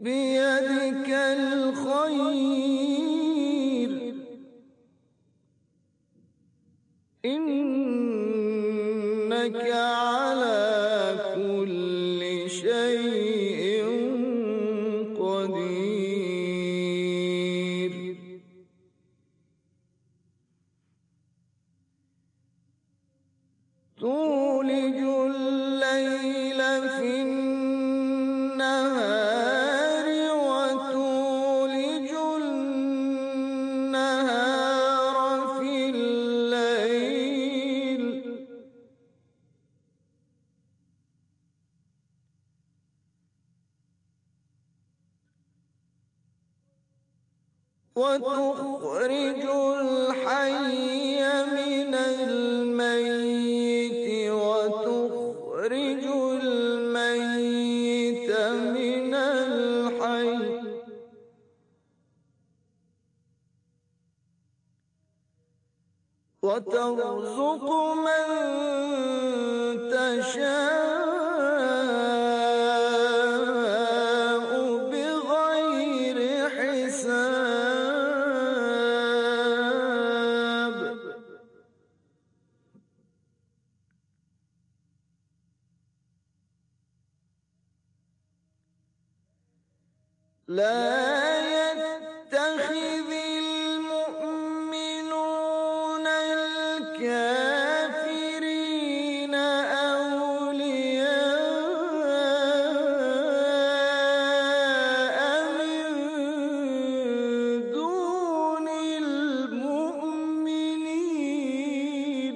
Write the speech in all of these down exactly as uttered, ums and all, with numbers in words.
بيدك الخير إنك على كل شيء قدير. تولج الليل في النهار وتولج النهار في الليل وتخرج الحي من الميت وتخرج الميت من الحي وترزق من تشاء بغير حساب. لا يتخذ المؤمنون الكافرين أولياء من دون المؤمنين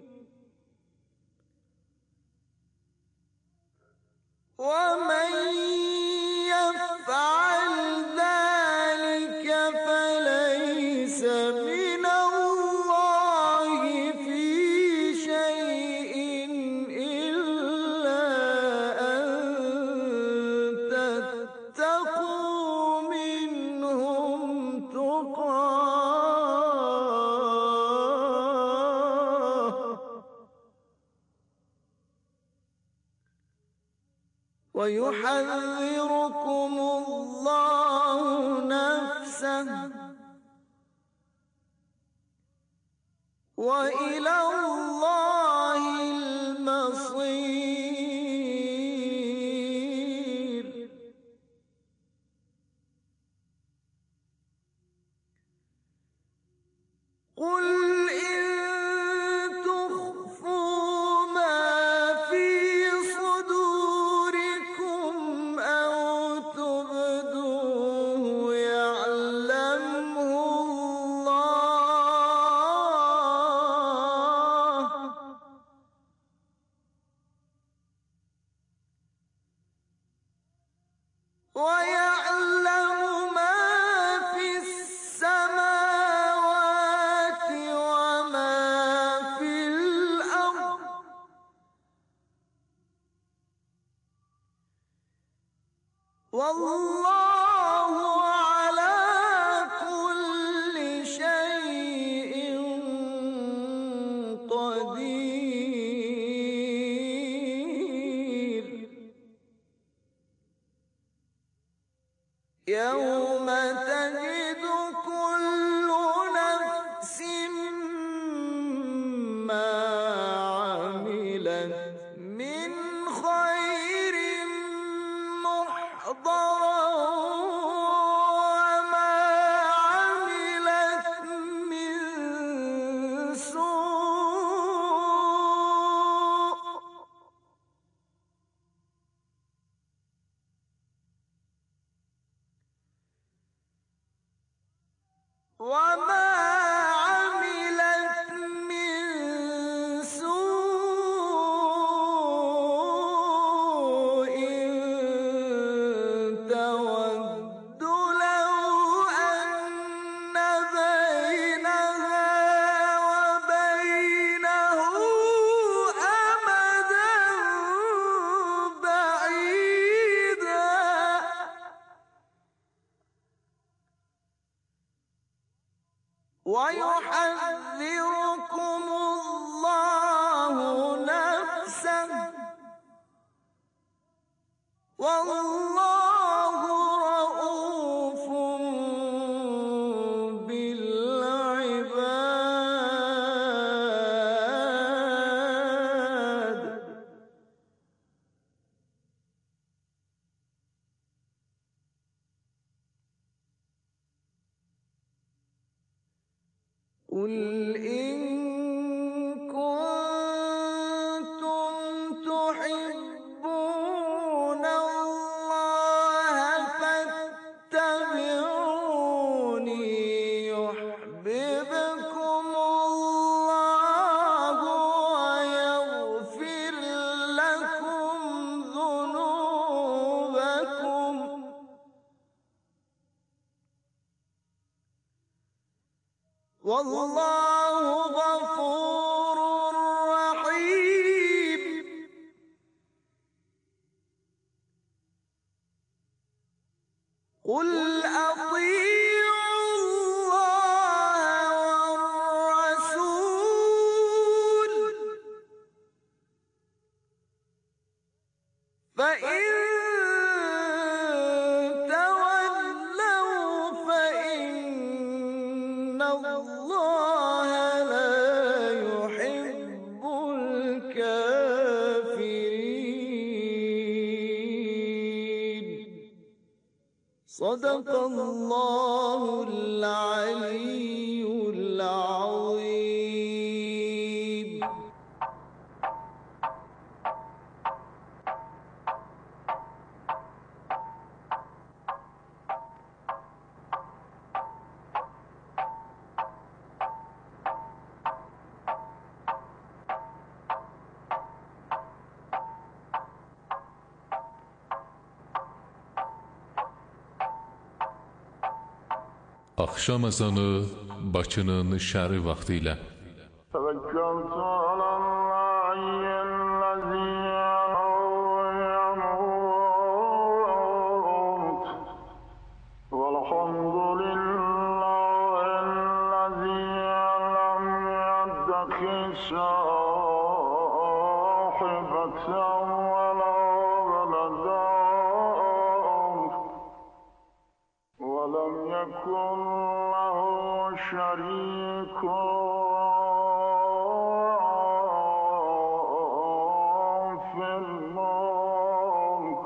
ومن يفعل ذلك فليس من الله في شيء إلا أن تتقوا منهم تقاه ويحذركم الله نفسه وإلى الله المصير. قل إن تخفوا ما في صدوركم أو تبدوه يعلمه الله ويعلم ما في السماوات وما في الأرض والله على كل شيء قدير. يوم تجد كل نفس ما عملت من خير محضرا وما عملت من سوء وما عملت من سوء تود لو أن بينها وبينه أمدا بعيدا ويحذركم الله نفسه والله قل إن كنتم تحبون الله فاتبعوني يحببكم الله ويغفر لكم ذنوبكم والله غفور رحيم. قل أطيعوا الله والرسول فإن تولوا فإن الله لا يحب الكافرين. صدق الله العلي العظيم. Axşam ezanı Bakının şəhəri vaxtı ilə توكلت على الله الذي يموت والحمد لله الذي لم يتخذ صاحبة ولا ولدا ولم يكن له شريك في الملك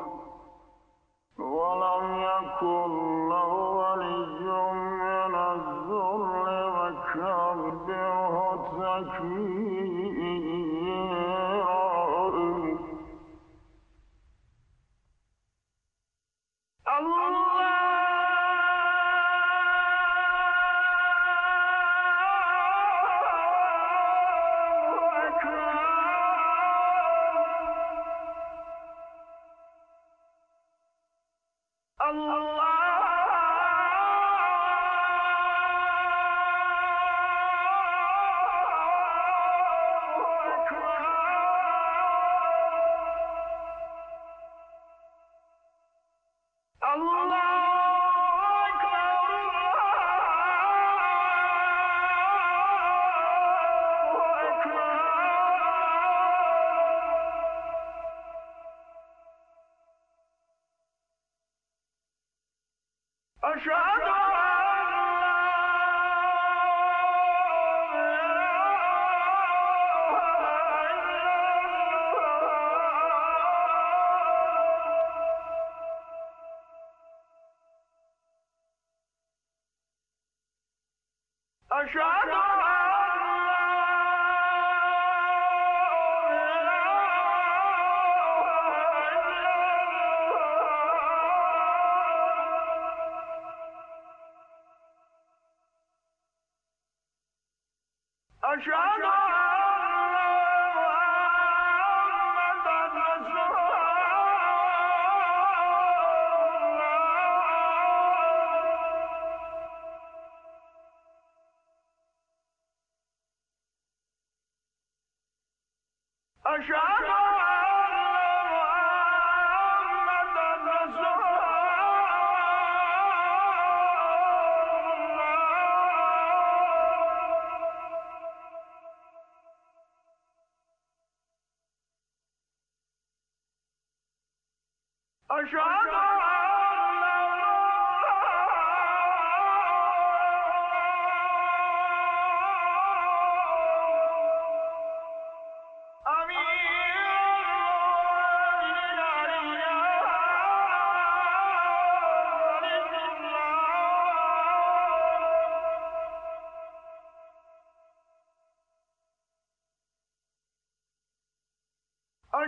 ولم يكن له ولي من الذل وكبره تكبيرا. الله أشهد أشهد أشهد أشهد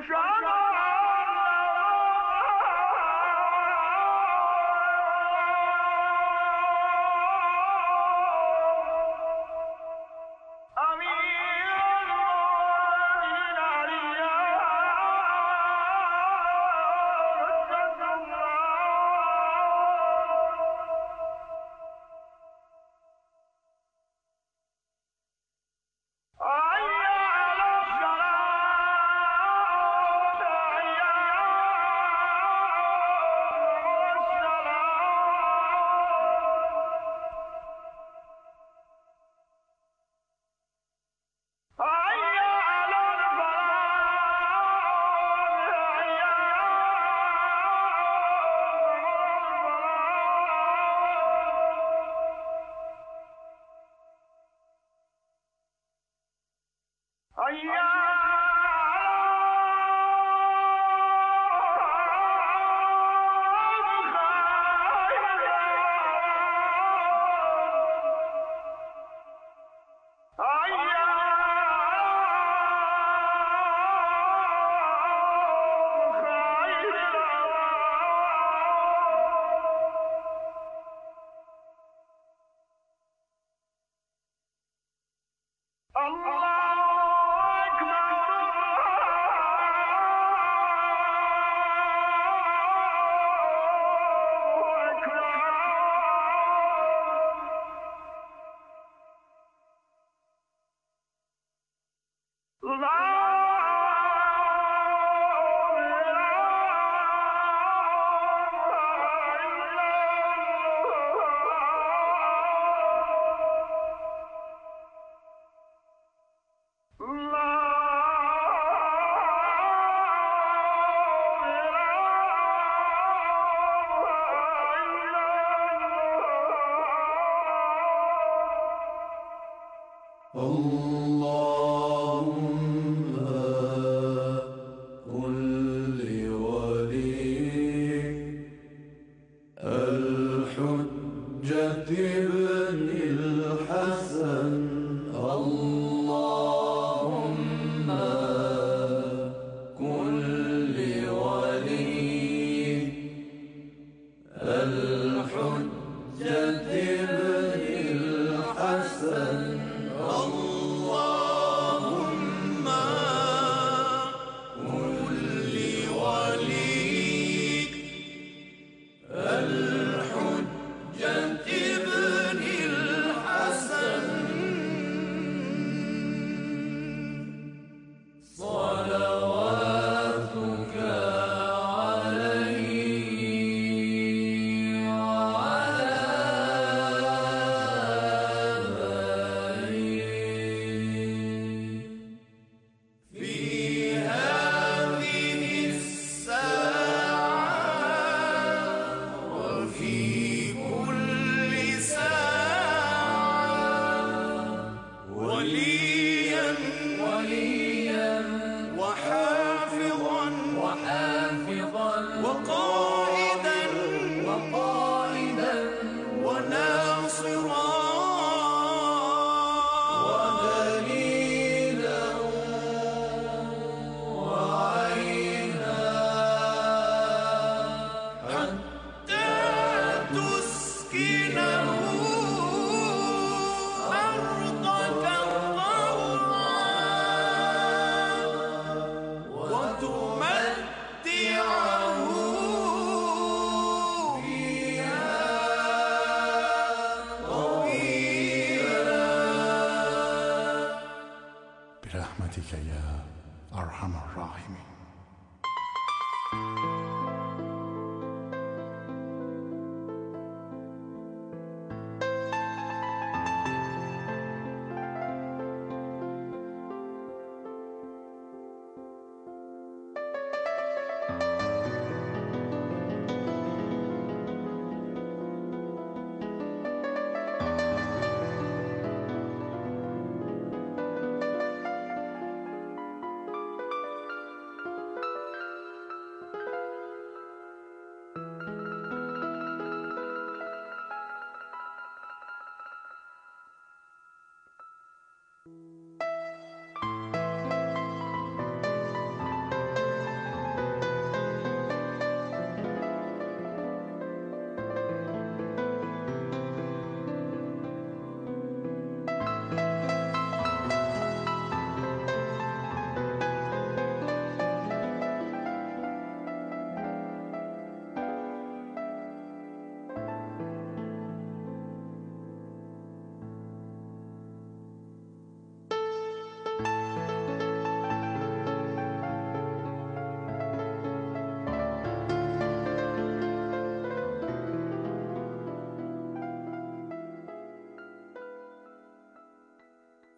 برحمتك يا أرحم الراحمين.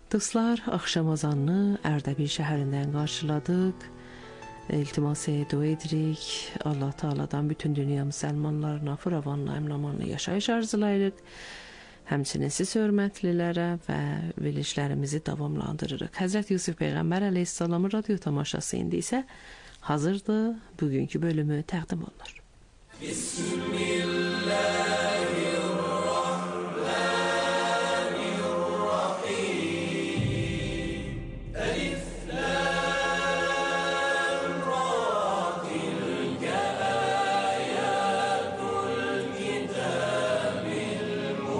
Dostlar, axşam azanını Ərdəbil şəhərindən qarşıladıq. İltimas dua edirik. Allah Taala'dan bütün dünya müsəlmanlarına firavanla, əmnamanla yaşayış arzulayırıq. Həmçinin siz hörmətlilərə və verilişlərimizi davamlandırırıq. Həzrət Yusuf Peyğəmbər əleyhissalamın radio tamaşası indi isə hazırdır. Bugünkü bölümü təqdim olunur. Bismillahirrahmanirrahim. Elif lam ra tilka ayatul kitabil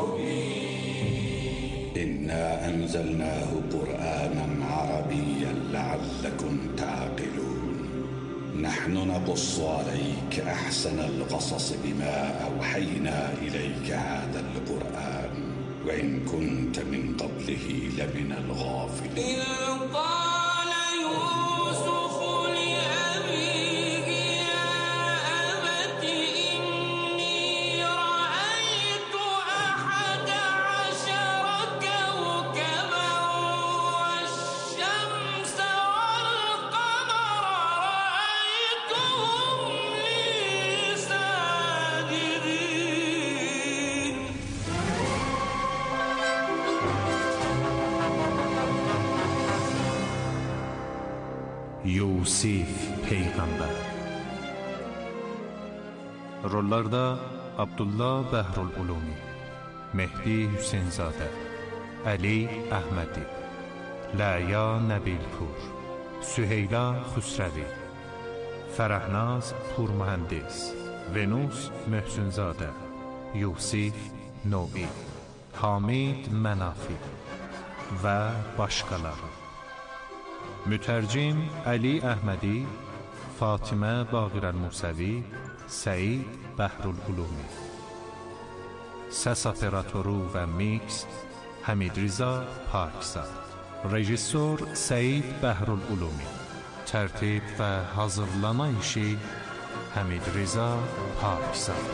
mubin. İnna enzelnahu Kur'anen Arabiyyen leallekum ta'qilun. نحن نقص عليك أحسن القصص بما أوحينا إليك هذا القرآن وإن كنت من قبله لمن الغافلين. قال يوسف لأبيه يا أبت إني رأيت أحد عشر كوكبا والشمس والقمر رأيتهم لي ساجدين. Yusif Peyğəmbər. Rollarda Abdullah Bəhrul Ulumi, Mehdi Hüseynzadə, Əli Əhmədi, Ləya Nəbilpur, Süheyla Xüsrəvi, Fərəhnaz Purmühəndis, Venus Möhsünzadə, Yusif Novi, Hamid Mənafi və başqaları. Mütərcim Əli Əhmədi, Fatimə Baqirəl Musəvi, Səid Bəhrul Ulumi. Səs operatoru və mix Həmid Rıza Parkzad. Rejissor Səid Bəhrul Ulumi. Tərtib və hazırlama işi Həmid Rıza Parkzad.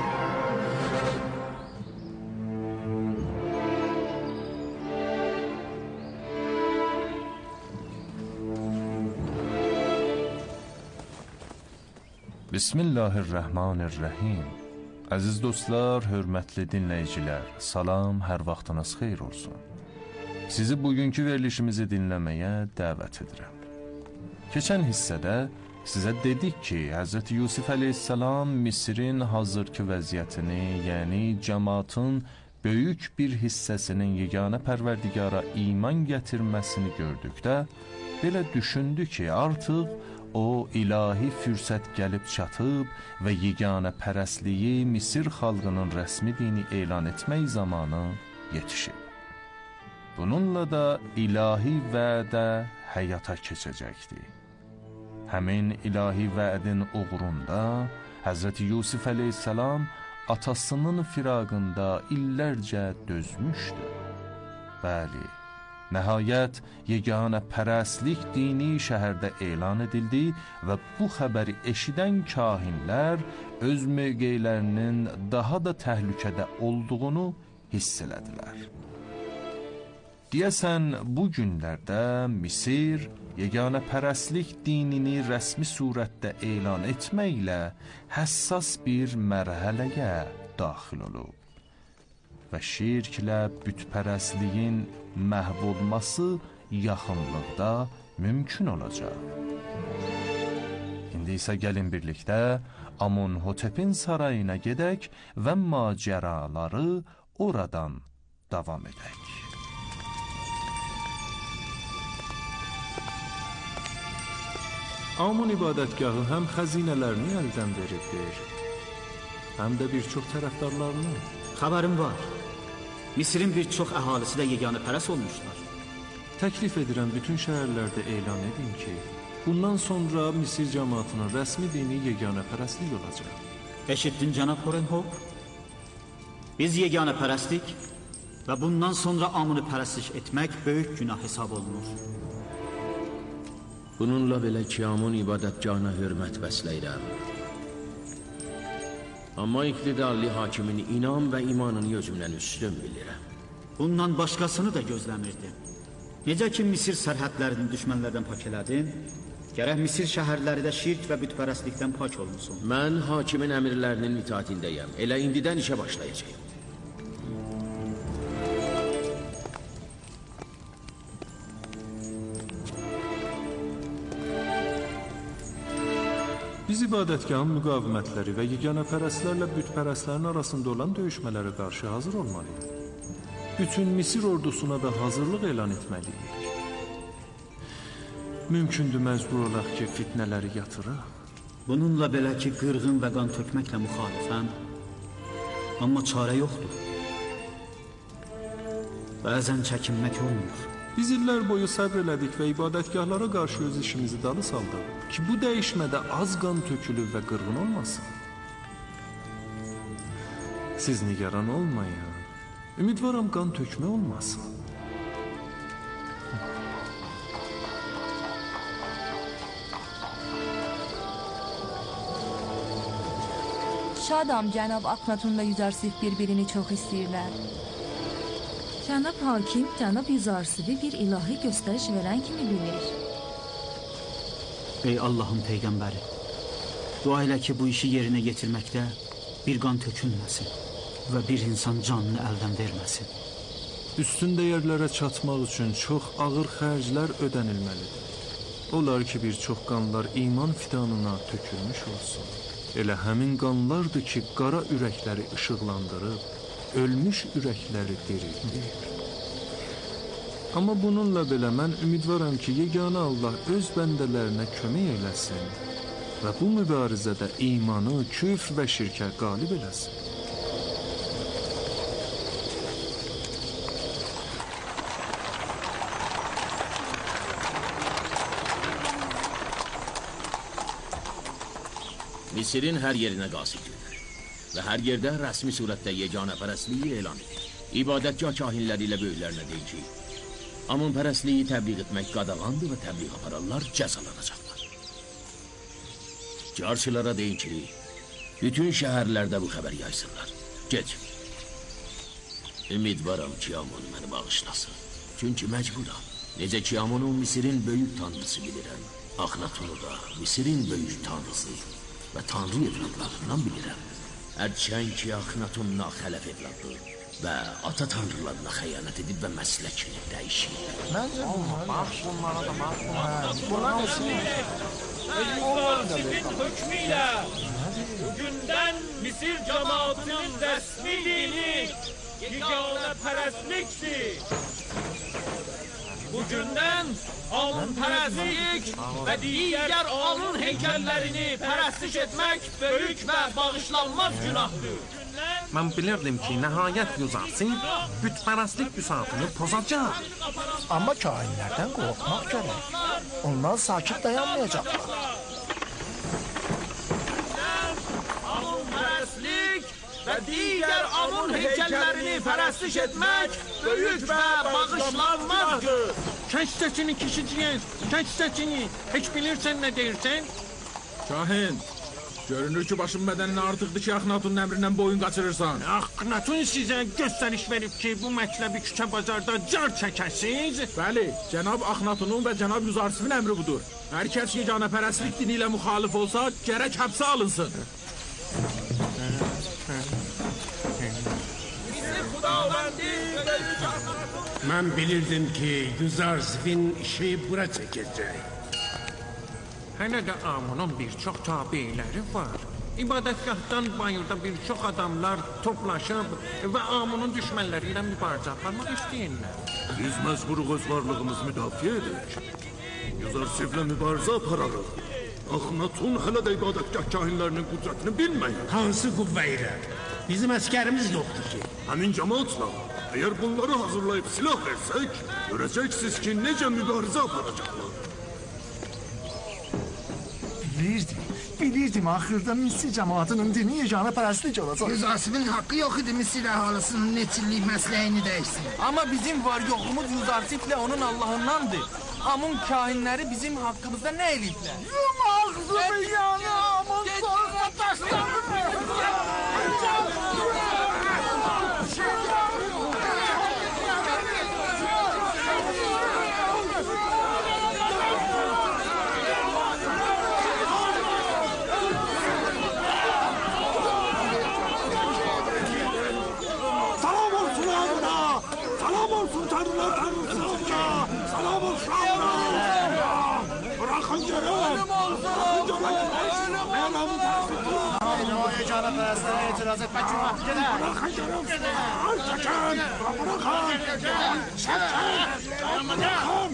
Bismillahirrahmanirrahim. Əziz dostlar, hörmətli dinləyicilər, salam, hər vaxtınız xeyir olsun. Sizi bugünkü verilişimizi dinləməyə dəvət edirəm. Keçən hissədə sizə dedik ki, Həzrət Yusuf əleyhissalam Misirin hazırki vəziyyətini, yəni cəmaatın böyük bir hissəsinin yeganə pərverdigara iman gətirməsini gördükdə, belə düşündü ki, artıq o ilahi fürsət gəlib çatıb və yeganə pərəstliyi Misir xalqının rəsmi dini elan etmək zamanı yetişib. Bununla da ilahi vədə həyata keçəcəkdir. Həmin ilahi vədin uğrunda Həzrət Yusuf əleyhissalam atasının firaqında illərcə dözmüşdü. Bəli, nəhayət yeganə pərəstlik dini şəhərdə elan edildi və bu xəbəri eşidən kahinlər öz mövqelərinin daha da təhlükədə olduğunu hiss elədilər. Deyəsən, bu günlərdə Misir yeganə pərəstlik dinini rəsmi surətdə elan etməklə həssas bir mərhələyə daxil olub və şirklə bütpərəstliyin məhv olması yaxınlıqda mümkün olacaq. İndi isə gəlin birlikdə Amonhotepin sarayına gedək və macəraları oradan davam edək. Amon ibadətgahı həm xəzinələrini əldən veribdir, həm də bir çox tərəfdarlarını. Xəbərim var. Misirin bir çox əhalisi də yeganə pərəst olmuşlar. Təklif edirəm bütün şəhərlərdə elan edin ki, bundan sonra Misir cəmaatının rəsmi dini yeganə pərəstlik olacaq. Eşitdin cənab Horenhop? Biz yeganə pərəstlik və bundan sonra amını pərəstlik etmək böyük günah hesab olunur. Bununla belə ki, Amun ibadətgahına hörmət bəsləyirəm. Amma iqtidarlı hakimin inam və imanını özümdən üstün bilirəm. Bundan başqasını da gözləmirdim. Necə ki Misir sərhədlərini düşmənlərdən pak elədin, gərək Misir şəhərləri də şirk və bütpərəstlikdən pak olunsun. Mən hakimin əmirlərinin itaatindəyəm. Elə indidən işə başlayacağım. Biz ibadətgahın müqavimətləri və yeganəpərəstlərlə bütpərəstlərin arasında olan döyüşmələrə qarşı hazır olmalıyıq. Bütün Misir ordusuna da hazırlıq elan etməliyik. Mümkündür məcbur olaq ki, fitnələri yatıraq. Bununla belə ki, qırğın və qan tökməklə müxalifəm, amma çarə yoxdur. Bəzən çəkinmək olmur. Biz illər boyu səbr elədik və ibadətgahlara qarşı öz işimizi dalı saldıq ki, bu dəyişmədə az qan tökülür və qırğın olmasın. Siz nigaran olmayın. Ümidvaram qan tökmə olmasın. Şadam cənab Aknatunla Yüzarsif bir-birini çox istəyirlər. Cənab hakim, cənab Yüzarsifi bir ilahi göstəriş verən kimi bilir. Ey Allahın peyğəmbəri, dua elə ki, bu işi yerinə yetirməkdə bir qan tökülməsin və bir insan canını əldən verməsin. Üstün dəyərlərə çatmaq üçün çox ağır xərclər ödənilməlidir. Olar ki, bir çox qanlar iman fidanına tökülmüş olsun. Elə həmin qanlardır ki, qara ürəkləri işıqlandırıb, ölmüş ürəkləri dirildir. Amma bununla belə mən ümidvaram ki, yeganə Allah öz bəndələrinə kömək eləsin və bu mübarizədə imanı, küfr və şirkə qalib eləsin. Misirin hər yerinə qasid gedir və hər yerdə rəsmi surətdə yeganəpərəstliyi elan edir. İbadətgah kahinləri ilə böyüklərinə deyir ki, amunpərəstliyi təbliğ etmək qadağandır və təbliğ aparanlar cəzalanacaqlar. Carçılara deyin ki, bütün şəhərlərdə bu xəbər yaysınlar. Get. Ümidvaram ki, Amun məni bağışlasın. Çünki məcburam. Necə ki, Amunun Misirin böyük tanrısı bilirəm. Aknatunu da Misirin böyük tanrısı və tanrı evladlarından bilirəm. Hərçənd ki, Aknatun naxələf evladdır və ata tanrılarına xəyanət edib və məsləkini dəyişir. Məncə bunlar, bax bunlara da bax bunlara. Bunlar olsun. Yüzarsifin hökmüyle bugünden Misir cemaatinin resmi dini yeganəpərəstlikdir. Bugünden amunpərəstlik və digər amun heykəllərini pərəstiş etmək böyük və bağışlanmaz günahdır. Mən bilirdim ki, nəhayət Yüzarsif bütpərəstlik büsatını pozacaq. Amma kainlərdən qorxmaq gərək. Onlar sakit dayanmayacaqlar. Amunpərəstlik və digər amun heykəllərini pərəstiş etmək böyük və bağışlanmazdır. Kəs səsini kişiciyin, kəs səsini. Heç bilirsən nə deyirsən? Şahin, görünür ki, başın bədəninə artıqdır ki, Aknatunun əmrindən boyun qaçırırsan. Aknatun sizə göstəriş verib ki, bu mətləbi küçə bazarda car çəkəsiz. Bəli, cənab Aknatunun və cənab Yüzarsifin əmri budur. Hər kəs yeganəpərəstlik dini ilə müxalif olsa, gərək həbsə alınsın. Mən bilirdim ki, Yüzarsifin işi bura çəkəcək. Hələ də Amunun bir çox tabiiləri var. İbadətgahdan bayırda bir çox adamlar toplaşıb və Amunun düşmənləri ilə mübarizə aparmaq istəyirlər. Biz məcburuq öz varlığımızı müdafiə edirik. Yüzarsiflə mübarizə apararıq. Aknatun hələ də ibadətgah kahinlərinin qüdrətini bilməyir. Hansı qüvvə ilə? Bizim əskərimiz yoxdur ki. Həmin cəmaatla, əgər bunları hazırlayıb silah versək, görəcəksiniz ki, necə mübarizə aparacaqlar. Bilirdim, bilirdim axırda Misir cəmaatının dini yeganəpərəstlik olacaq. Yüzarsifin haqqı yox idi Misir əhalisinin neçillik məsləyini dəyişsin. Amma bizim var yoxumuz Yüzarsiflə onun Allahındandır. Amun kahinləri bizim haqqımızda nə eləyiblər? Yum ağzımı yəni Amun sonra daşlarını! Tanrılar tanrısı Allah! Salam olsun Allah! Bırakın görün! Bırakın görün! Ben amın parasını... Hayır, o heyecana perestlerine itiraz etmek günah. Gider. Bırakın görün! Çekin! Bırakın! Çekin! Bırakın!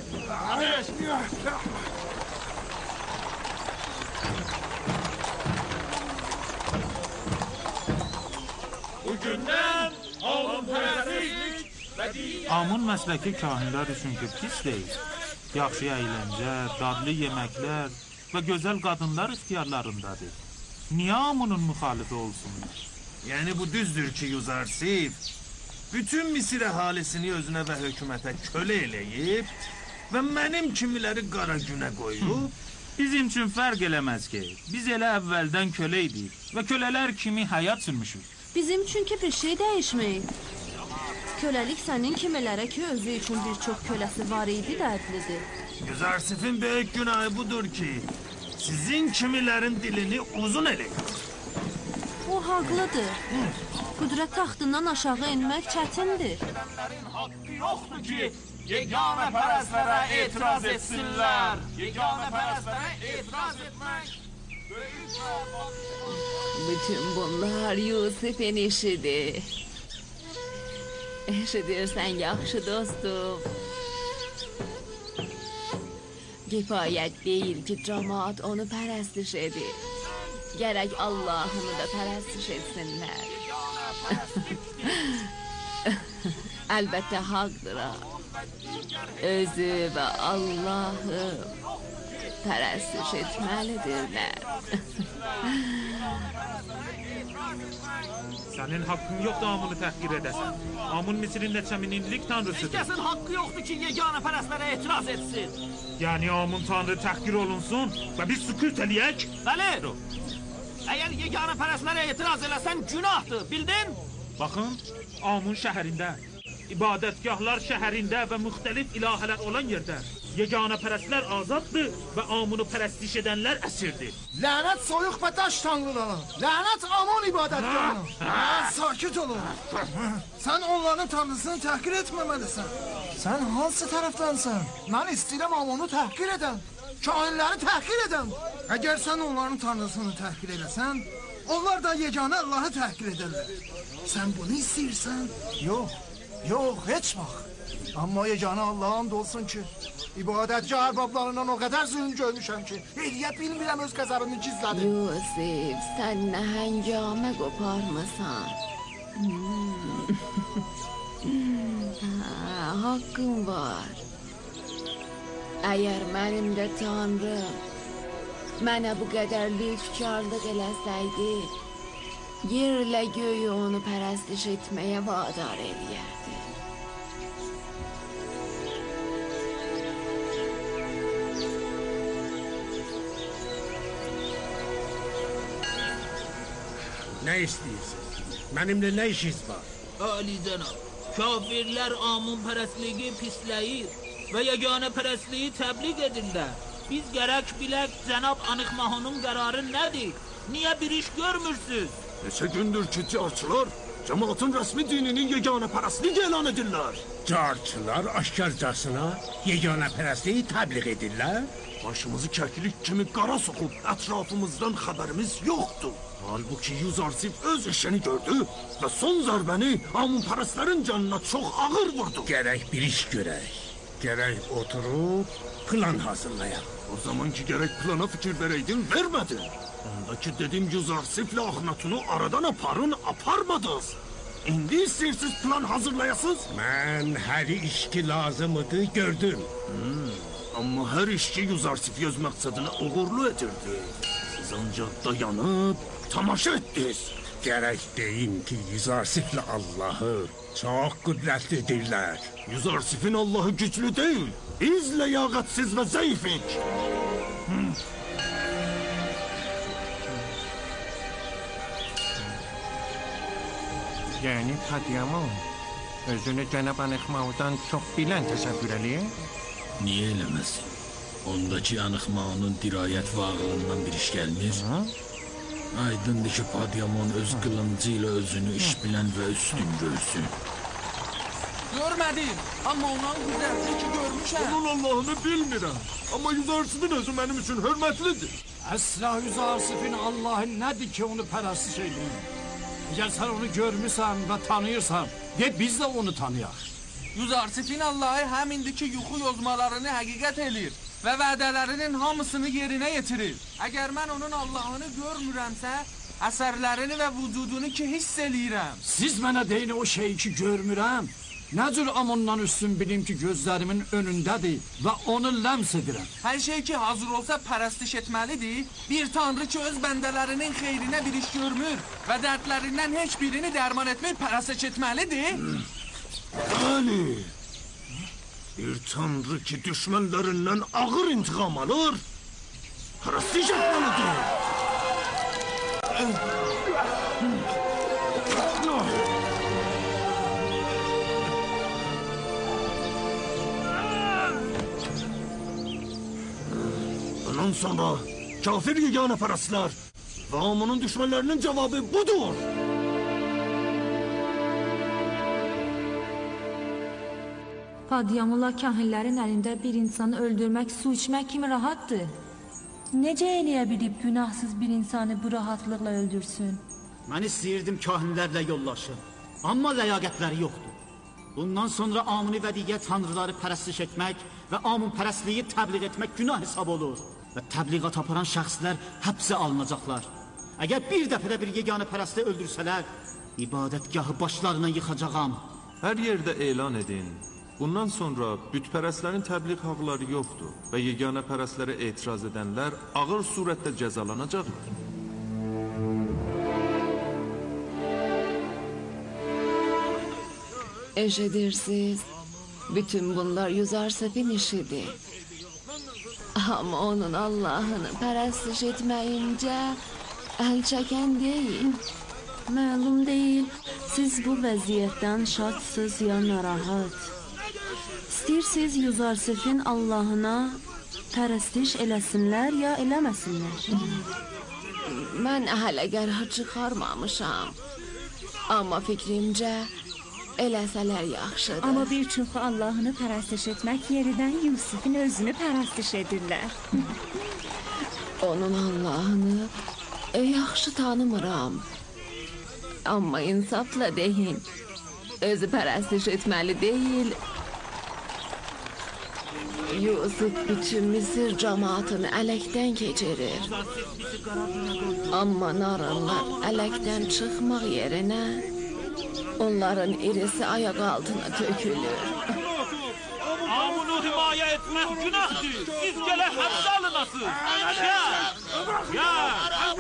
Bugündən amunpərəstlik və digər... Amun məsləki kahinlər üçün ki, pis deyil. Yaxşı əyləncə, dadlı yeməklər və gözəl qadınlar ixtiyarlarındadır. Niyə Amunun müxalifi olsunlar? Yəni bu düzdür ki, Yuzarsif, bütün Misir əhalisini özünə və hökumətə kölə eləyib və mənim kimiləri qara günə qoyub. Bizim üçün fərq eləməz ki, biz elə əvvəldən kölə idik və kölələr kimi həyat sürmüşük. Bizim üçün ki bir şey dəyişməyib. Köləlik sənin kimilərə ki özü üçün bir çox köləsi var idi dərdlidir. Yuzarsifin böyük günahı budur ki, sizin kimilərin dilini uzun eləyir. O haqlıdır. Qüdrət taxtından aşağı enmək çətindir. Haqqı yoxdur ki, yeganə pərəstlərə etiraz etsinlər. Yeganə pərəstlərə etiraz etmək böyük və... Bütün bunlar Yusif'in işidir. Eşidirsən yaxşı dostum. Kifayət deyil ki, cəmaat onu pərəstiş edir. Gərək Allah'ını da pərəstiş etsinlər. Əlbəttə haqdır ha. Özü və Allah'ı pərəstiş etməlidirlər. Sənin haqqın yoxdur Amun'u təhqir edəsən. Amun Misirin neçəminillik tanrısıdır. Heç kəsin haqqı yoxdur ki, yeganə pərəstlərə etiraz etsin. Yəni Amun tanrı təhqir olunsun və biz sükut eləyək? Bəli. Əgər yeganə pərəstlərə etiraz eləsən günahdır, bildin? Baxın, Amun şəhərində, ibadətgahlar şəhərində və müxtəlif ilahələr olan yerdə yeganə pərəstlər azaddır və Amun'u pərəstiş edənlər əsirdir. Lənət soyuq və daş tanrılarına, lənət Amun ibadətgahına. Sakit olun. Sən onların tanrısını təhqir etməməlisən. Sən hansı tərəfdənsən? Mən istəyirəm Amun'u təhqir edən, kahinləri təhqir edən. Əgər sən onların tanrısını təhqir eləsən, onlar da yeganə Allah'ı təhqir edərlər. Sən bunu istəyirsən? Yox, yox, heç vaxt. Amma yeganə Allah'a and olsun ki, ibadətgah ərbablarından o qədər zülm görmüşəm ki, eləyə bilmirəm öz qəzəbimi gizlədim. Yusif, sən nə həngamə qoparmısan? Ha, haqqın var. Əgər mənim də tanrım mənə bu qədər lütfkarlıq eləsəydi, yerlə göyü onu pərəstiş etməyə vadar eləyərdi. Nə istəyirsiniz? Mənimlə nə işiniz var? Ali cənab, kafirlər amun pərəstliyi pisləyir və yeganə pərəstliyi təbliğ edirlər. Biz gərək bilək cənab Anıqmahonun qərarı nədir? Niyə bir iş görmürsünüz? Neçə gündür ki, carçılar cəmaatın rəsmi dinini yeganə pərəstlik elan edirlər. Carçılar aşkarcasına yeganə pərəstliyi təbliğ edirlər. Başımızı kəklik kimi qara soxub ətrafımızdan xəbərimiz yoxdur. Halbuki Yuzarsif öz işini gördü və son zərbəni amunpərəstlərin canına çox ağır vurdu. Gərək bir iş görək. Gərək oturub plan hazırlayaq. O zaman ki gərək plana fikir verəydin, vermədin. Ondaki dedim Yuzarsiflə Axnatunu aradan aparın, aparmadınız. İndi istəyirsiniz plan hazırlayasınız? Mən hər iş ki lazımıdır gördüm. Hmm, amma hər iş ki Yuzarsif öz məqsədini uğurlu edirdi. Siz ancaq dayanıb tamaşa etdiniz. Gərək deyim ki, Yuzarsiflə Allahı çox qüdrətlidirlər. Yuzarsifin Allahı güclü deyil, biz ləyaqətsiz və zəifik. Hmm. Yəni Padiyamon, özünü Cənab Anıqmahdan çox bilən təsəvvür eləyir? Niyə eləməsin? Ondakı Anıqmahonun dirayət və ağlından bir iş gəlmir. Aydındır ki, Padiyamon öz qılıncı ilə özünü iş bilən və üstün görsün. Görmədim, amma onların qüdrətini ki görmüşəm. Onun Allah'ını bilmirəm. Amma Yüzarsifin özü mənim üçün hörmətlidir. Əsla Yüzarsifin Allahı nədir ki onu pərəstiş edin? Əgər sən onu görmüsən və tanıyırsan, de biz də onu tanıyaq. Yüzarsifin Allahı həm indiki yuxu yozmalarını həqiqət edir və vədələrinin hamısını yerinə yetirir. Əgər mən onun Allahını görmürəmsə, əsərlərini və vücudunu ki hiss eləyirəm. Siz mənə deyin o şeyi ki görmürəm, nə cür Amondan üstün bilim ki gözlərimin önündədir və onu ləms edirəm. Hər şey ki hazır olsa pərəstiş etməlidir. Bir tanrı ki öz bəndələrinin xeyrinə bir iş görmür və dərdlərindən heç birini dərman etmir, pərəstiş etməlidir. Bəli. Bir tanrı ki düşmənlərindən ağır intiqam alır, pərəstiş etməlidir. Bundan sonra kafir yeganə pərəstlər və Amonun düşmənlərinin cavabı budur. Padiyamullah kahinlərin əlində bir insanı öldürmək, su içmək kimi rahatdır. Necə eləyə bilib günahsız bir insanı bu rahatlıqla öldürsün? Mən istəyirdim kahinlərlə yollaşım, amma ləyaqətləri yoxdur. Bundan sonra Amuni və digər tanrıları pərəstiş etmək və Amun pərəstliyi təbliğ etmək günah hesab olur. Və təbliğat aparan şəxslər həbsə alınacaqlar. Əgər bir dəfədə bir yeganə pərəsti öldürsələr, ibadətgahı başlarına yıxacağam. Hər yerdə elan edin. Bundan sonra bütpərəstlərin təbliğ haqları yoxdur və yeganə pərəstlərə etiraz edənlər ağır surətdə cəzalanacaqlar. Eşidirsiniz, bütün bunlar Yüzarsifin işidir. Ama onun Allah'ını pərəstiş etməyincə əl çəkən deyil. Məlum deyil, siz bu vəziyyətdən şadsız ya narahat. İstəyirsiniz Yüzarsifin Allahına pərəstiş eləsinlər ya eləməsinlər. Mən hələ qərar çıxarmamışam. Amma fikrimcə eləsələr yaxşıdır. Amma bir çoxu Allahını pərəstiş etmək yerindən Yusifin özünü pərəstiş edirlər. Onun Allahını yaxşı tanımıram. Amma insafla deyin, özü pərəstiş etməli deyil. Yusuf bütün Misir cəmaatını ələkdən keçirir. Amma narınlar ələkdən çıxmaq yerinə onların irisi ayaq altına tökülür. Amunu himaye etmek günahtır. Siz gele hapse alınasınız. Gel. Gel.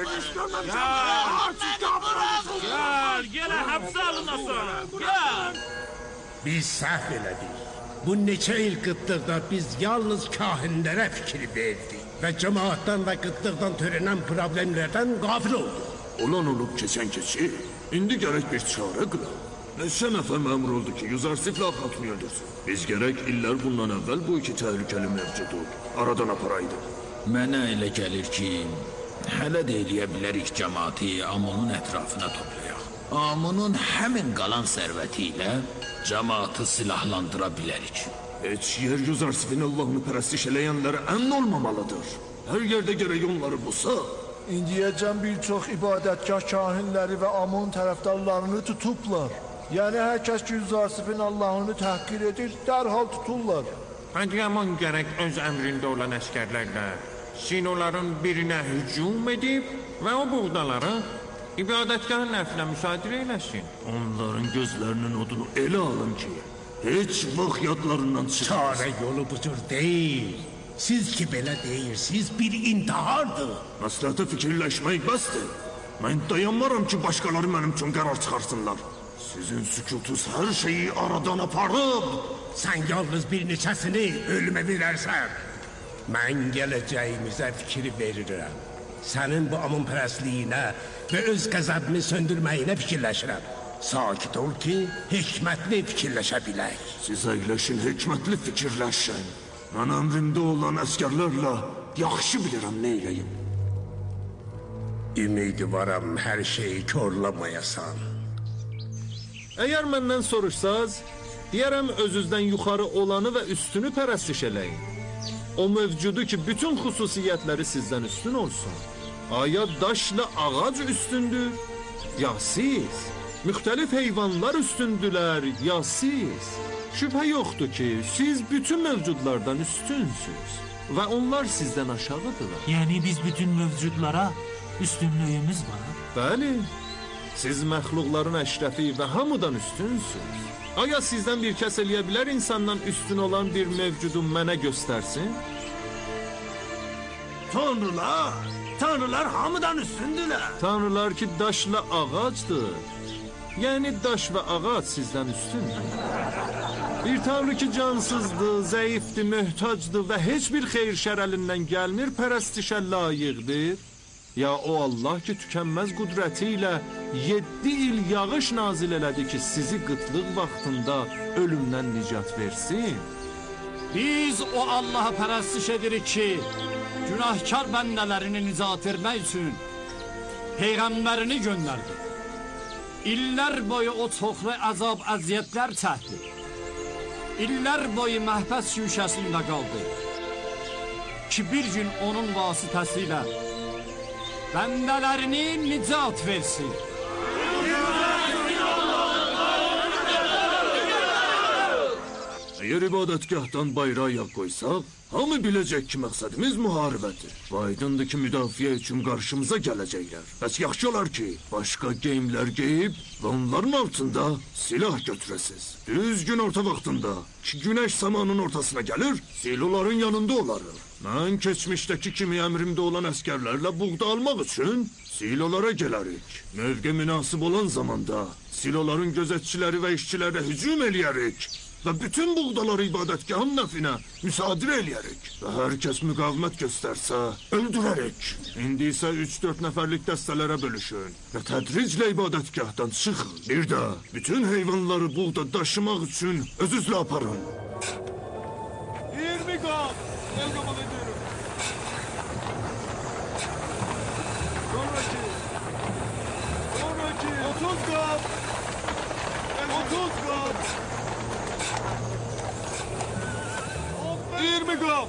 Gel. Gel. Gele hapse alınasın. Gel. Biz səhv elədik. Bu neçə il qıtlıqda biz yalnız kahinlərə fikir verdik və cəmaatdan və qıtlıqdan törənən problemlərdən qafil olduq. Olan olub keçən keçi, indi gərək bir çarə qılaq. Neçə nəfər məmur oldu ki, Yüzarsiflə Axnatunu öldürsün. Biz gərək illər bundan əvvəl bu iki təhlükəli mövcudu aradan aparaydı. Mənə elə gəlir ki, hələ də eləyə bilərik cəmaatı Amonun ətrafına toplayaq. Amonun həmin qalan sərvəti ilə cəmaatı silahlandıra bilərik. Heç yer Yüzarsifin Allahını pərəstiş eləyənlərə əmin olmamalıdır. Hər yerdə gərək onları bulsa. İndiyəcən bir çox ibadətgah kahinləri və Amon tərəfdarlarını tutublar. Yəni hər kəs ki Yüzarsifin Allahını təhqir edir, dərhal tuturlar. Padiyamon gərək öz əmrində olan əskərlərlə Sinoların birinə hücum edib və o buğdaları ibadətgahın əflə müsadirə eləsin. Onların gözlərinin odunu elə alın ki, heç vaxt yadlarından çıxmaz. Çarə yolu bu cür deyil. Siz ki belə deyirsiniz, bir intihardır. Məsləhətə fikirləşmək bəsdir. Mən dayanmaram ki, başqaları mənim üçün qərar çıxarsınlar. Sizin sükutunuz hər şeyi aradan aparıb. Sən yalnız bir neçəsini ölümə verərsən. Mən gələcəyimizə fikir verirəm. Sənin bu Amon pərəstliyinə və öz qəzəbini söndürməyinə fikirləşirəm. Sakit ol ki, hikmətli fikirləşə bilək. Siz əyləşin, hikmətli fikirləşin. Mən əmrimdə olan əskərlərlə yaxşı bilirəm nə eləyim. Ümidi varam hər şeyi korlamayasan. Əgər məndən soruşsaz, Deyərəm özünüzdən yuxarı olanı və üstünü pərəstiş eləyin. O mövcudu ki, bütün xüsusiyyətləri sizdən üstün olsun. Aya daşla ağac üstündür, ya siz? Müxtəlif heyvanlar üstündülər, ya siz? Şübhə yoxdur ki, siz bütün mövcudlardan üstünsünüz və onlar sizdən aşağıdırlar. Yəni biz bütün mövcudlara üstünlüyümüz var? Bəli, siz məxluqların əşrəfi və hamıdan üstünsünüz. Aya sizdən bir kəs eləyə bilər insandan üstün olan bir mövcudu mənə göstərsin? Tanrılar, tanrılar hamıdan üstündülər. Tanrılar ki, daşla ağacdır. Yəni daş və ağac sizdən üstündür. Bir tanrı ki, cansızdır, zəifdir, möhtacdır və heç bir xeyir şər əlindən gəlmir, pərəstişə layiqdir. Ya o Allah ki, tükənməz qüdrəti ilə yeddi il yağış nazil elədi ki, sizi qıtlıq vaxtında ölümdən nicat versin. Biz o Allah'a pərəstiş edirik ki, günahkar bəndələrini nicat vermək üçün Peyğəmbərini göndərdi. İllər boyu o çoxlu əzab, əziyyətlər çəkdi. İllər boyu məhbəs şüşəsində qaldı. Ki bir gün onun vasitəsilə bəndələrini nicat versin. Əgər ibadətgahdan bayrağı yağ qoysaq, hamı biləcək ki, məqsədimiz müharibədir. Və aydındır ki, müdafiə üçün qarşımıza gələcəklər. Bəs yaxşı olar ki, başqa geyimlər geyib və onların altında silah götürəsiz. Düz gün orta vaxtında ki, günəş samanın ortasına gəlir, siloların yanında olarıq. Mən keçmişdəki kimi əmrimdə olan əskərlərlə buğda almaq üçün silolara gələrik. Mövqe münasib olan zamanda siloların gözətçiləri və işçilərə hücum eləyərik. Və bütün buğdaları ibadətgahın nəfinə müsadirə eləyərik. Və hər kəs müqavimət göstərsə, öldürərik. İndi isə üç dörd nəfərlik dəstələrə bölüşün və tədriclə ibadətgahdan çıxın. Bir də bütün heyvanları buğda daşımaq üçün özünüzlə aparın. iyirmi qat, el qabal ediyorum. Sonraki, sonraki, otuz qat, otuz qat. iyirmi qat.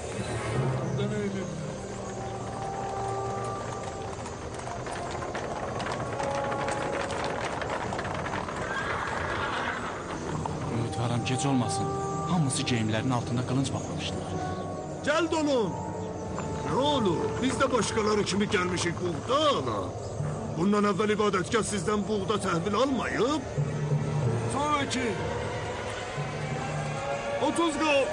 Ümidvaram gec olmasın. Hamısı geyimlərin altında qılınc bağlamışdılar. Cəld olun. Nə olur? Biz də başqaları kimi gəlmişik buğda ala. Bundan əvvəl ibadətgah sizdən buğda təhvil almayıb. Sonraki. otuz qat.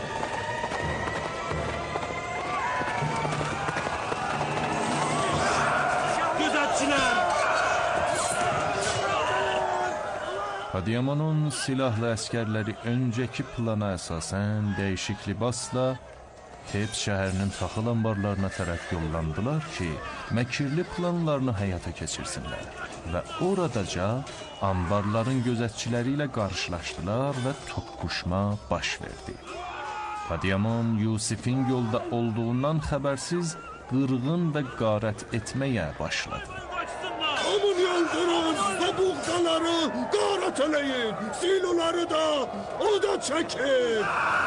Hadiyamanın silahlı əskərləri öncəki plana əsasən dəyişik libasla Tebs şəhərinin taxıl anbarlarına tərəf yollandılar ki, məkirli planlarını həyata keçirsinlər və oradaca anbarların gözətçiləri ilə qarşılaşdılar və toqquşma baş verdi. Hadiyaman Yusifin yolda olduğundan xəbərsiz qırğın və qarət etməyə başladı. Amun yandırın və buğdaları qarət eləyin, siloları da o da çəkin.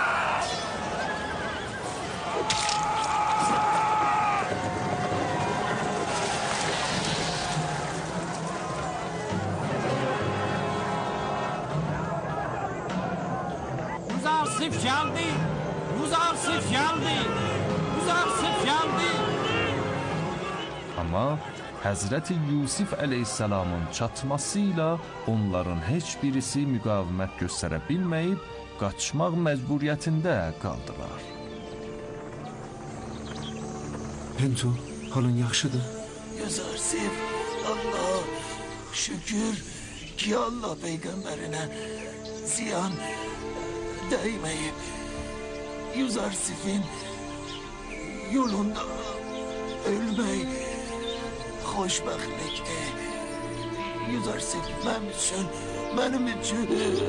Yuzarsif gəldi, Yuzarsif gəldi, Yuzarsif gəldi. Amma Həzrəti Yusif əleyhissalamın çatmasıyla onların heç birisi müqavimət göstərə bilməyib, qaçmaq məcburiyyətində qaldılar. Pinto, halın yaxşıdır? Yuzarsif, Allah, şükür ki Allah peyğəmbərinə ziyan dəyməyib. Yuzarsifin yolunda ölmək xoşbəxtlikdir. Yuzarsif mənim üçün, mənim üçün.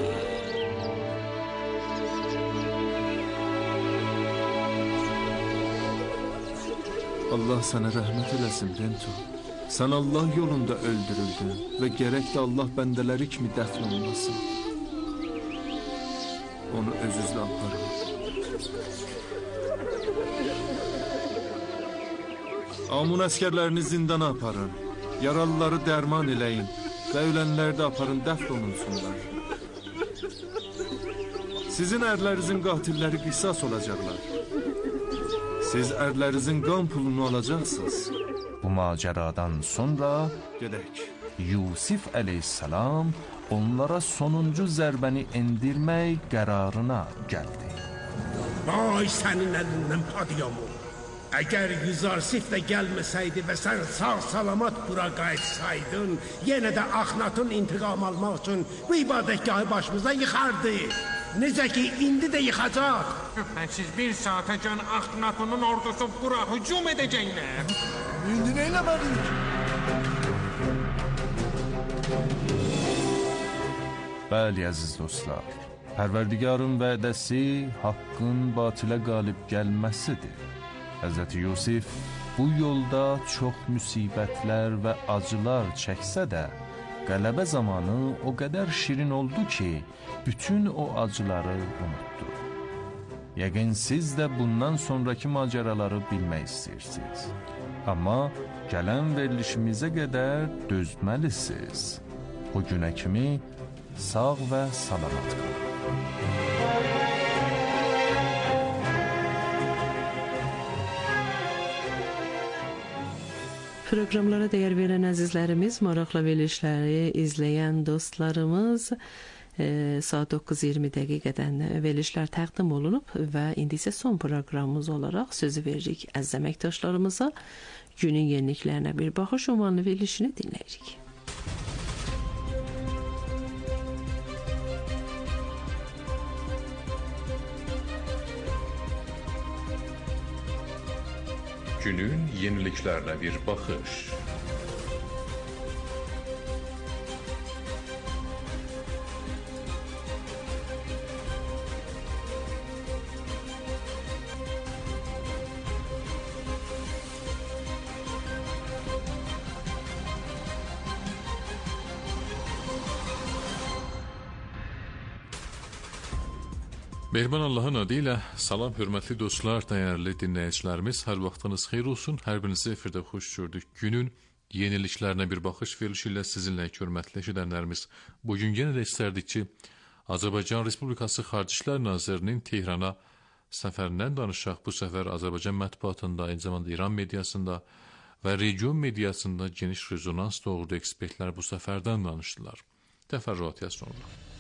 Allah sənə rəhmət eləsin, Pinto. Sən Allah yolunda öldürüldün və gərək də Allah bəndələri kimi dəfn olunasın. onu özünüzlə aparın. Amun əskərlərini zindana aparın. Yaralıları dərman eləyin və ölənləri də aparın, dəfn olunsunlar. Sizin ərlərinizin qatilləri qisas olacaqlar. Siz ərlərinizin qan pulunu alacaqsınız. Bu macəradan sonra gedək. Yusif əleyhissalam onlara sonuncu zərbəni endirmək qərarına gəldi. Vay sənin əlindən padiyamı. Əgər Yüzarsif də gəlməsəydi və sən sağ-salamat bura qayıtsaydın, yenə də Axnatın intiqam almaq üçün bu ibadətgahı başımıza yıxardı. Necə ki, indi də yıxacaq. Şübhəsiz bir saatəcən Axnatunun ordusu bura hücum edəcəklər. İndi nə eləməliyik? Bəli, əziz dostlar, Pərverdigarın vədəsi haqqın batilə qalib gəlməsidir. Həzrəti Yusif bu yolda çox müsibətlər və acılar çəksə də, qələbə zamanı o qədər şirin oldu ki, bütün o acıları unutdu. Yəqin siz də bundan sonraki macəraları bilmək istəyirsiniz. Amma gələn verilişimizə qədər dözməlisiniz. O günə kimi sağ və salamat qalın. Proqramlara dəyər verən əzizlərimiz, maraqla verilişləri izləyən dostlarımız, e, saat doqquz iyirmi dəqiqədən verilişlər təqdim olunub və indi isə son proqramımız olaraq sözü veririk əziz əməkdaşlarımıza. Günün yeniliklərinə bir baxış ünvanlı verilişini dinləyirik. Günün yeniliklərine bir baxış. Mehriban Allahın adıyla salam hörmətli dostlar, dəyərli dinləyicilərimiz, hər vaxtınız xeyir olsun. Hər birinizi efirdə xoş gördük. Günün yeniliklərinə bir baxış verilişi ilə sizinlə hörmətli eşidənlərimiz. Bugün yenə də istərdik ki, Azərbaycan Respublikası Xarici İşlər Nazirinin Tehrana səfərindən danışaq. Bu səfər Azərbaycan mətbuatında, eyni zamanda İran mediasında və region mediasında geniş rezonans doğurdu. Ekspertlər bu səfərdən danışdılar. Təfərrüatya sonra.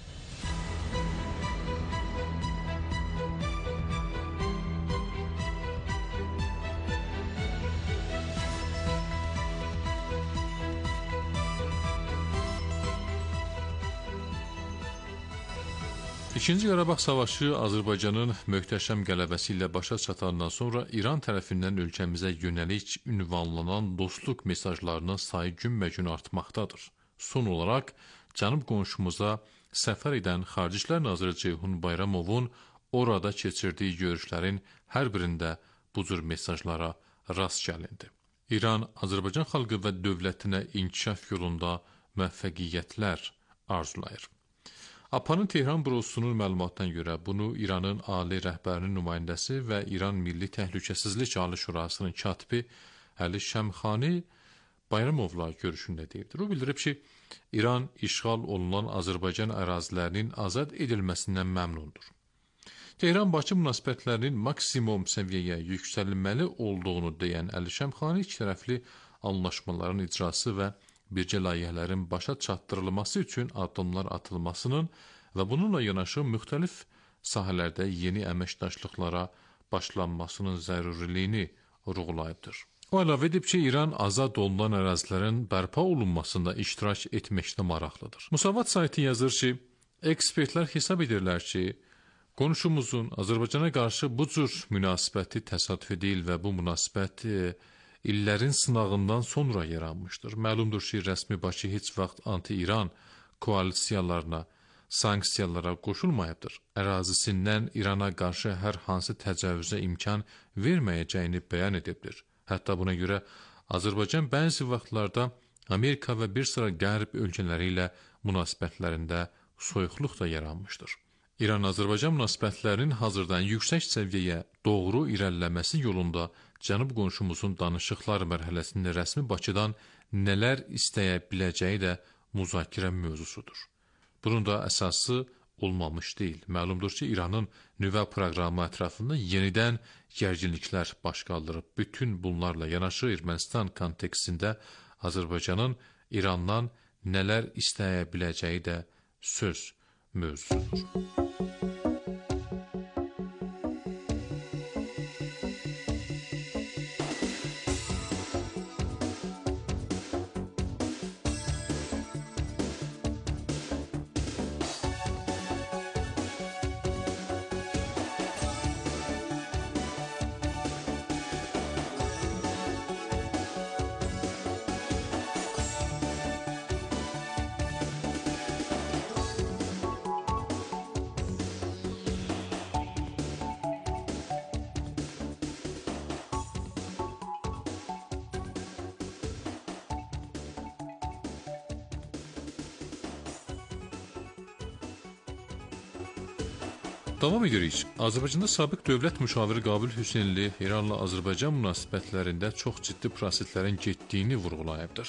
İkinci Qarabağ Savaşı Azərbaycanın möhtəşəm qələbəsi ilə başa çatandan sonra İran tərəfindən ölkəmizə yönəlik ünvanlanan dostluq mesajlarının sayı günbə-gün artmaqdadır. Son olaraq, cənub qonşumuza səfər edən Xarici İşlər Naziri Ceyhun Bayramovun orada keçirdiyi görüşlərin hər birində bu cür mesajlara rast gəlindi. İran, Azərbaycan xalqı və dövlətinə inkişaf yolunda müvəffəqiyyətlər arzulayır. A P A-nın Tehran bürosunun məlumatına görə bunu İranın ali rəhbərinin nümayəndəsi və İran Milli Təhlükəsizlik Ali Şurasının katibi Əli Şəmxani Bayramovla görüşündə deyildir. O bildirib ki, İran işğal olunan Azərbaycan ərazilərinin azad edilməsindən məmnundur. Tehran-Bakı münasibətlərinin maksimum səviyyəyə yüksəlməli olduğunu deyən Əli Şəmxani iki tərəfli anlaşmaların icrası və bircə layihələrin başa çatdırılması üçün addımlar atılmasının və bununla yanaşı müxtəlif sahələrdə yeni əməkdaşlıqlara başlanmasının zəruriliyini vurğulayıbdır. O əlavə edib ki, İran azad olunan ərazilərin bərpa olunmasında iştirak etməkdə maraqlıdır. Musavat sayti yazır ki, ekspertlər hesab edirlər ki, qonşumuzun Azərbaycana qarşı bu cür münasibəti təsadüfi deyil və bu münasibət illərin sınağından sonra yaranmışdır. Məlumdur ki, rəsmi Bakı heç vaxt anti-İran koalisiyalarına, sanksiyalara qoşulmayıbdır. Ərazisindən İrana qarşı hər hansı təcavüzə imkan verməyəcəyini bəyan edibdir. Hətta buna görə Azərbaycan bəzi vaxtlarda Amerika və bir sıra qərb ölkələri ilə münasibətlərində soyuqluq da yaranmışdır. İran-Azərbaycan münasibətlərinin hazırdan yüksək səviyyəyə doğru irəliləməsi yolunda cənub qonşumuzun danışıqlar mərhələsində rəsmi Bakıdan nələr istəyə biləcəyi də müzakirə mövzusudur. Bunun da əsası olmamış deyil. Məlumdur ki, İranın nüvə proqramı ətrafında yenidən gərginliklər baş qaldırıb. Bütün bunlarla yanaşı Ermənistan kontekstində Azərbaycanın İrandan nələr istəyə biləcəyi də söz mövzusudur. Davam edirik. Azərbaycanda sabiq dövlət müşaviri Qabil Hüseynli İranla Azərbaycan münasibətlərində çox ciddi proseslərin getdiyini vurğulayıbdır.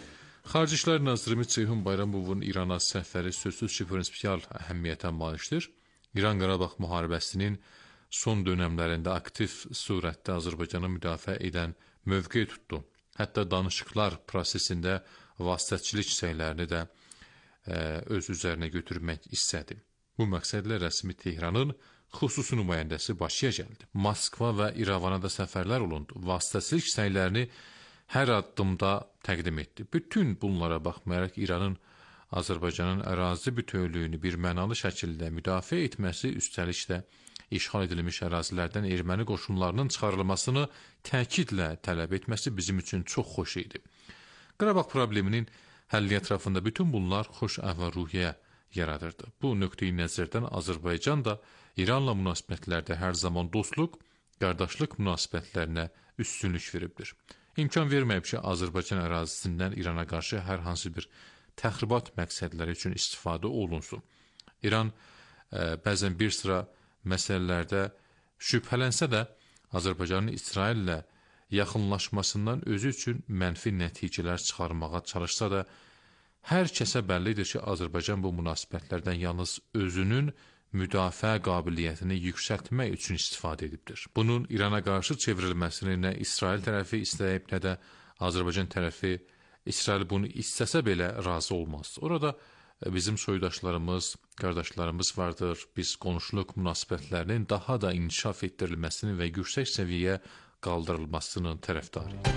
Xarici İşlər Naziri Ceyhun Bayramovun İrana səfəri sözsüz ki, prinsipial əhəmiyyətə malikdir. İran-Qarabağ müharibəsinin son dönəmlərində aktiv surətdə Azərbaycanı müdafiə edən mövqe tutdu. Hətta danışıqlar prosesində vasitəçilik səylərini də ə, öz üzərinə götürmək istədi. Bu məqsədlə rəsmi Tehranın xüsusi nümayəndəsi Bakıya gəldi. Moskva və İrəvana da səfərlər olundu. Vasitəçilik səylərini hər addımda təqdim etdi. Bütün bunlara baxmayaraq İranın Azərbaycanın ərazi bütövlüyünü bir mənalı şəkildə müdafiə etməsi, üstəlik də işğal edilmiş ərazilərdən erməni qoşunlarının çıxarılmasını təkidlə tələb etməsi bizim üçün çox xoş idi. Qarabağ probleminin həlli ətrafında bütün bunlar xoş əhval-ruhiyyə yaradırdı. Bu nöqteyi nəzərdən Azərbaycan da İranla münasibətlərdə hər zaman dostluq, qardaşlıq münasibətlərinə üstünlük veribdir. İmkan verməyib ki, Azərbaycan ərazisindən İrana qarşı hər hansı bir təxribat məqsədləri üçün istifadə olunsun. İran ə, bəzən bir sıra məsələlərdə şübhələnsə də Azərbaycanın İsraillə yaxınlaşmasından özü üçün mənfi nəticələr çıxarmağa çalışsa da, hər kəsə bəllidir ki, Azərbaycan bu münasibətlərdən yalnız özünün müdafiə qabiliyyətini yüksəltmək üçün istifadə edibdir. Bunun İrana qarşı çevrilməsini nə İsrail tərəfi istəyib, nə də Azərbaycan tərəfi İsrail bunu istəsə belə razı olmaz. Orada bizim soydaşlarımız, qardaşlarımız vardır. Biz qonşuluq münasibətlərinin daha da inkişaf etdirilməsini və yüksək səviyyəyə qaldırılmasının tərəfdarıyıq.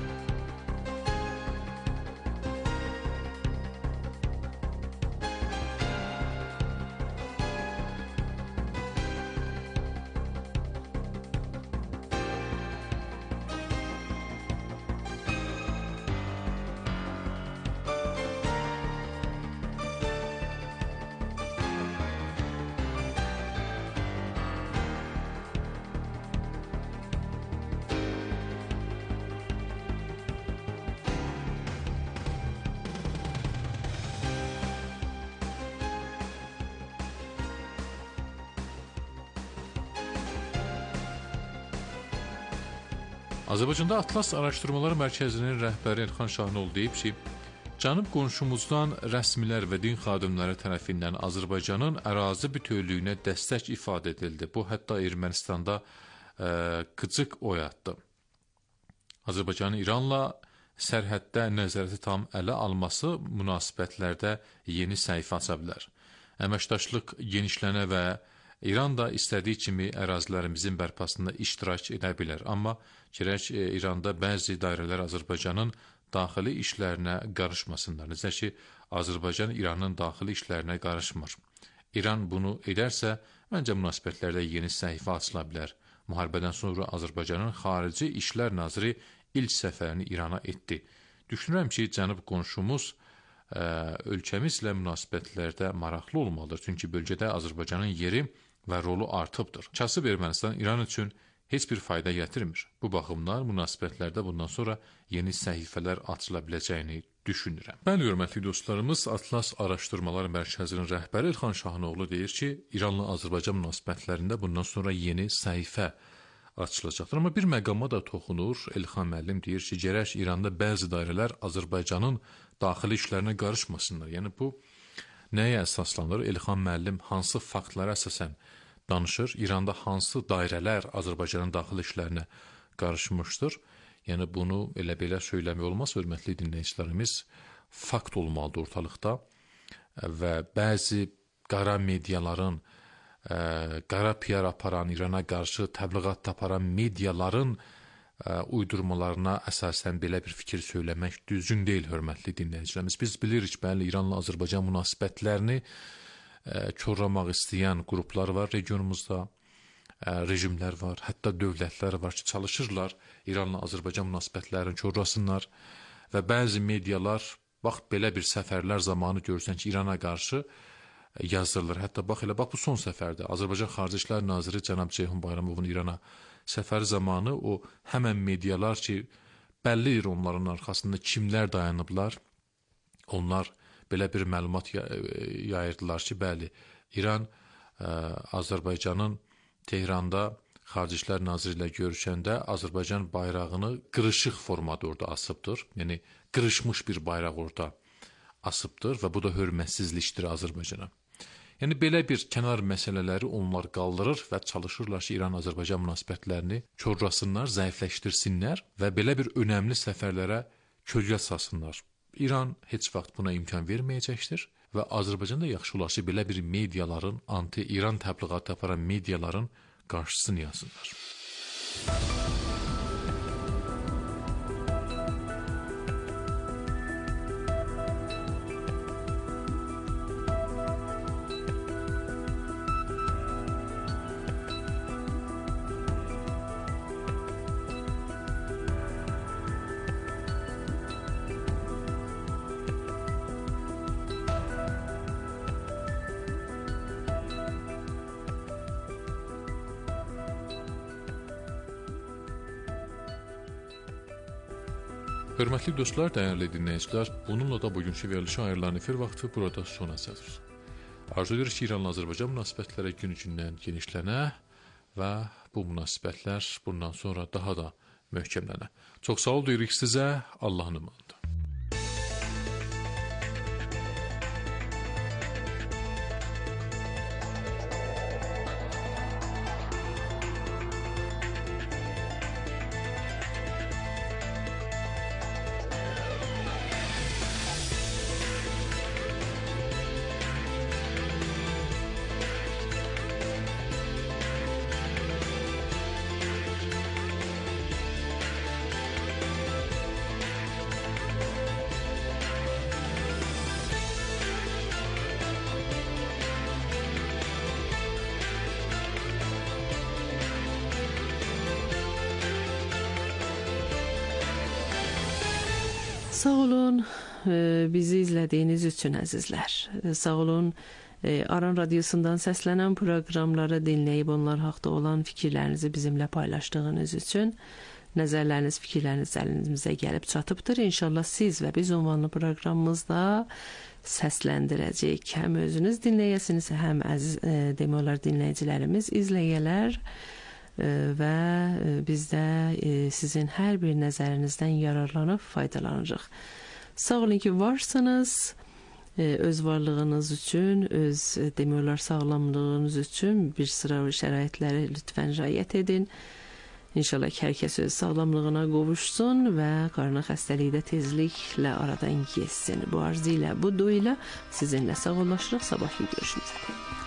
Azərbaycanda Atlas Araşdırmalar Mərkəzinin rəhbəri Elxan Şahnol deyib ki, cənub qonşumuzdan rəsmilər və din xadimləri tərəfindən Azərbaycanın ərazi bütövlüyünə dəstək ifadə edildi. Bu, hətta Ermənistanda ə, qıcıq oyatdı. Azərbaycanın İranla sərhəddə nəzarəti tam ələ alması münasibətlərdə yeni səhifə aça bilər. Əməkdaşlıq genişlənə və İran da istədiyi kimi ərazilərimizin bərpasında iştirak edə bilər. Amma gərək İranda bəzi dairələr Azərbaycanın daxili işlərinə qarışmasınlar. Necə ki, Azərbaycan İranın daxili işlərinə qarışmır. İran bunu edərsə, məncə münasibətlərdə yeni səhifə açıla bilər. Müharibədən sonra Azərbaycanın xarici İşlər Naziri ilk səfərini İrana etdi. Düşünürəm ki, cənub qonşumuz ə, ölkəmizlə münasibətlərdə maraqlı olmalıdır. Çünki bölgədə Azərbaycanın yeri və rolu artıbdır. Kasıb Ermənistan İran üçün heç bir fayda gətirmir. Bu baxımdan münasibətlərdə bundan sonra yeni səhifələr açıla biləcəyini düşünürəm. Bəli, hörmətli dostlarımız, Atlas Araşdırmalar Mərkəzinin rəhbəri İlxan Şahinoğlu deyir ki, İranla Azərbaycan münasibətlərində bundan sonra yeni səhifə açılacaqdır. Amma bir məqama da toxunur. İlxan müəllim deyir ki, gərək İranda bəzi dairələr Azərbaycanın daxili işlərinə qarışmasınlar. Yəni bu nəyə əsaslanır? İlxan müəllim hansı faktlara əsasən danışır? İranda hansı dairələr Azərbaycanın daxili işlərinə qarışmışdır? Yəni bunu elə belə söyləmək olmaz, hörmətli dinləyicilərimiz. Fakt olmalıdır ortalıqda və bəzi qara mediaların, ə, qara P R aparan, İrana qarşı təbliğat aparan mediaların ə, uydurmalarına əsasən belə bir fikir söyləmək düzgün deyil, hörmətli dinləyicilərimiz. Biz bilirik, bəli, İranla Azərbaycan münasibətlərini ə, korlamaq istəyən qruplar var regionumuzda. Rejimlər var, hətta dövlətlər var ki, çalışırlar İranla Azərbaycan münasibətlərini korlasınlar və bəzi medialar bax belə bir səfərlər zamanı görürsən ki, İrana qarşı yazırlar. Hətta bax elə bax bu son səfərdə Azərbaycan Xarici İşlər Naziri cənab Ceyhun Bayramovun İrana səfəri zamanı o həmən medialar ki, bəllidir onların arxasında kimlər dayanıblar, onlar belə bir məlumat yayırdılar ki, bəli, İran ə, Azərbaycanın Tehranda Xarici İşlər Naziri ilə görüşəndə Azərbaycan bayrağını qırışıq formada orada asıbdır. Yəni, qırışmış bir bayraq orada asıbdır və bu da hörmətsizlikdir Azərbaycana. Yəni, belə bir kənar məsələləri onlar qaldırır və çalışırlar ki, İran-Azərbaycan münasibətlərini korlasınlar, zəifləşdirsinlər və belə bir önəmli səfərlərə kölgə salsınlar. İran heç vaxt buna imkan verməyəcəkdir. Və Azərbaycanda yaxşı olar ki, belə bir mediaların, anti-İran təbliğatı aparan mediaların qarşısını yazsınlar. Hörmətli dostlar, dəyərli dinləyicilər, bununla da bugünkü verilişə ayrılan efir vaxtı burada sona çatır. Arzu edirik ki, İranla Azərbaycan münasibətləri gün-gündən genişlənə və bu münasibətlər bundan sonra daha da möhkəmlənə. Çox sağ ol deyirik sizə, Allahın imanında. Sağ olun, bizi izlədiyiniz üçün əzizlər. Sağ olun, Aran Radiosundan səslənən proqramları dinləyib onlar haqda olan fikirlərinizi bizimlə paylaşdığınız üçün. Nəzərləriniz, fikirləriniz əlinizə gəlib çatıbdır. İnşallah siz və biz ünvanlı proqramımızda səsləndirəcəyik. Həm özünüz dinləyəsiniz, həm əziz demək olar dinləyicilərimiz, izləyələr və biz də sizin hər bir nəzərinizdən yararlanıb faydalanırıq. Sağ olun ki, varsınız. Öz varlığınız üçün, öz demək olar sağlamlığınız üçün bir sıra şəraitləri lütfən riayət edin. İnşallah ki, hər kəs öz sağlamlığına qovuşsun və qarına xəstəliyi də tezliklə aradan geçsin. Bu arzu ilə, bu dua ilə sizinlə sağollaşırıq. Sabahki görüşümüzə.